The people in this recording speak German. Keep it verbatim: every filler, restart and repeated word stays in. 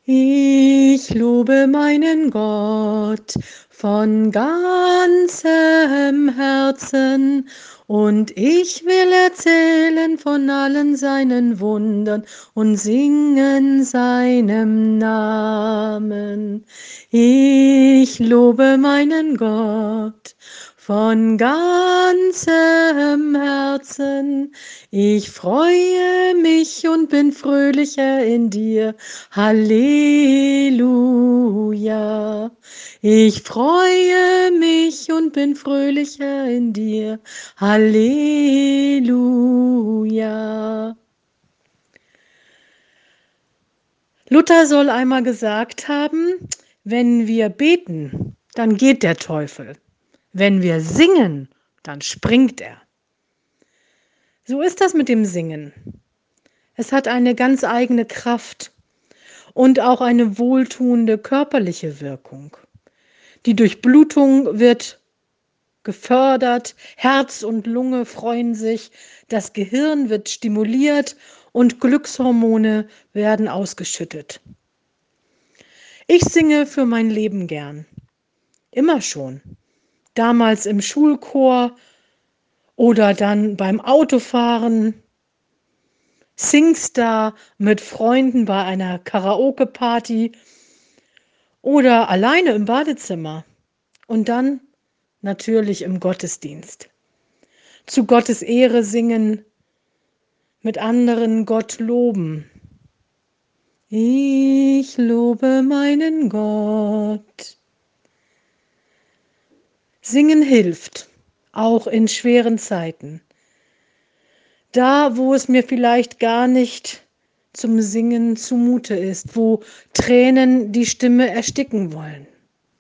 Ich lobe meinen Gott von ganzem Herzen, und ich will erzählen von allen seinen Wundern und singen seinem Namen. Ich lobe meinen Gott von ganzem Herzen. Ich freue mich und bin fröhlicher in dir. Halleluja. Ich freue mich und bin fröhlicher in dir. Halleluja. Luther soll einmal gesagt haben, wenn wir beten, dann geht der Teufel. Wenn wir singen, dann springt er. So ist das mit dem Singen. Es hat eine ganz eigene Kraft und auch eine wohltuende körperliche Wirkung. Die Durchblutung wird gefördert, Herz und Lunge freuen sich, das Gehirn wird stimuliert und Glückshormone werden ausgeschüttet. Ich singe für mein Leben gern. Immer schon. Damals im Schulchor oder dann beim Autofahren. Singstar mit Freunden bei einer Karaoke-Party oder alleine im Badezimmer. Und dann natürlich im Gottesdienst. Zu Gottes Ehre singen, mit anderen Gott loben. Ich lobe meinen Gott. Singen hilft, auch in schweren Zeiten. Da, wo es mir vielleicht gar nicht zum Singen zumute ist, wo Tränen die Stimme ersticken wollen.